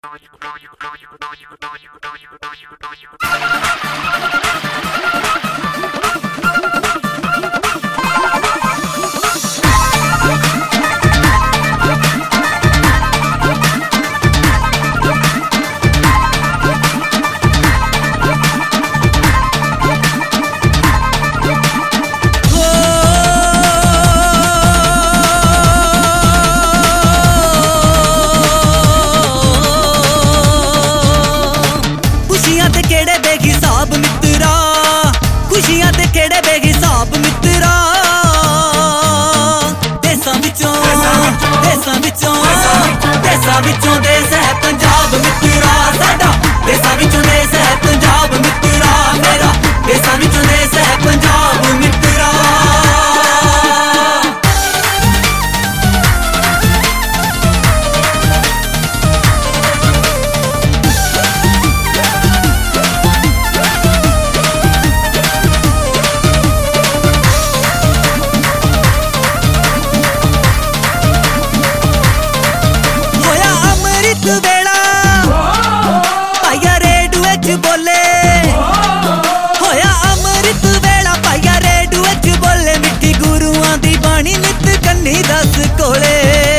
खुशियां ते केड़े बेहिसाब मित्रा देसां विचों देस है पंजाब मित्रा साडा देसां विचों देस है पंजाब मित्रा मेरा देसां विचों देस है पंजाब मित्रा वेला पाइया रेडू बोले होया अमृत वेला पाइया रेडू बोले मिठी गुरुआं दी बाणी नित कन्नी दस कोले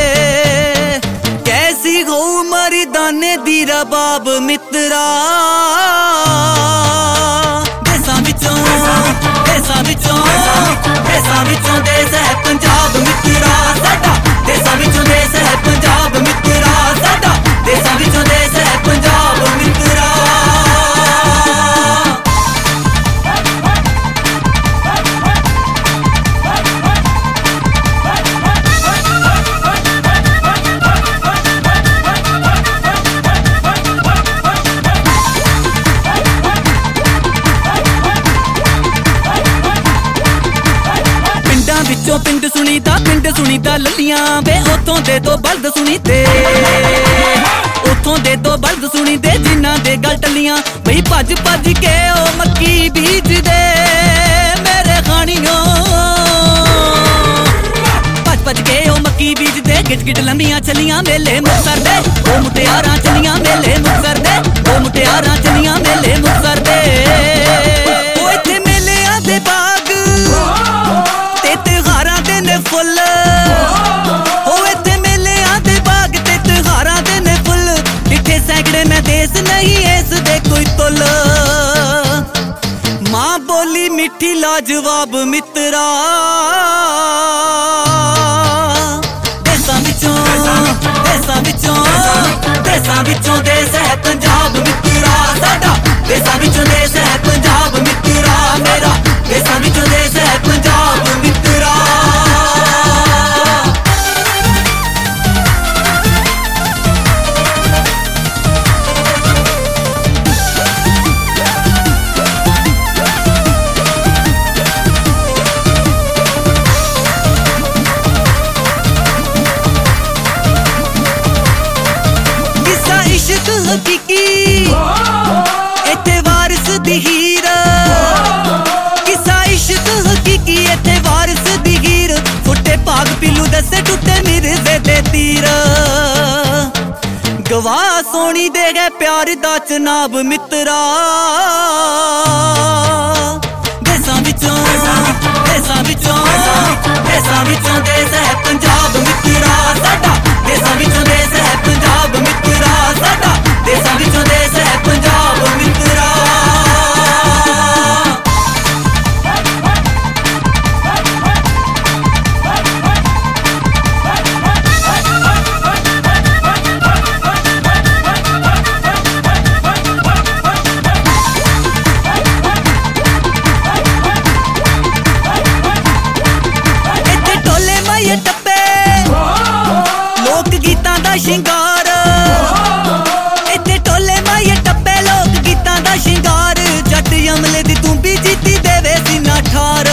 कैसी हो मारी दाने दी रबाब मित्रा देसां विचों देस है पंजाब मित्रा साडा देसां विचों देस है पंजाब मित्रा साडा देसां विचों देस है पंजाब मित्रा विचों पिंड सुनीदा ललियां वे उथों दे दो बल्द सुनीदे उथों दे दो बल्द सुनीदे जिन्हां दे गल टलियां बई भज के ओ मक्की बीज दे मेरे खानियों भज के ओ मक्की बीज दे गिट लंबियां चलियां मेले मुक्तसर दे ओ मुटियारां चलियां मेले मुक्तसर दे ओ मुटियारां चलियां मेले मुक्तसर दे ओ इत्थे मेलेआं दे बाग फुल होवे ते मेलेआं दे बाग ते त्योहारां दे ने फुल डिठे सैकड़े मैं देस नहीं इस दे कोई तुल मां बोली मिठी लाजवाब मित्रा देसां विचों देस है पंजाब मित्रा साडा देसां विचों देस है पंजाब मित्रा मेरा देसां विचों देस है पंजाब मित्रा हकीकी इत्थे वारिस दी हीर किसा इश्क हकीकी इत्थे वारिस दी हीर फुटे भाग पीलू दसे टुटे मिर्जे दे तीर गवाह सोनी दे गए प्यार दा चनाब मित्रा देसां विचों देस है पंजाब मित्रा साडा देसां विचों देस है पंजाब मित्रा साडा देसां विचों देस है पंजाब मित्रा इत्थे टोले माये टप्पे लोक गीतां दा शिंगार इत्थे टोले माये टप्पे लोक गीतां दा शिंगार जट अमले दी तूं भी जीती देवे सीना ठार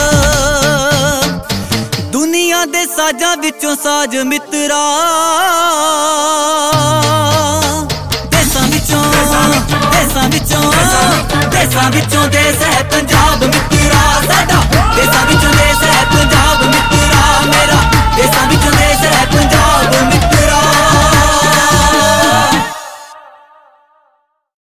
दुनिया दे साजां विचों साज मित्रा देसां विचों देस है पंजाब मित्रा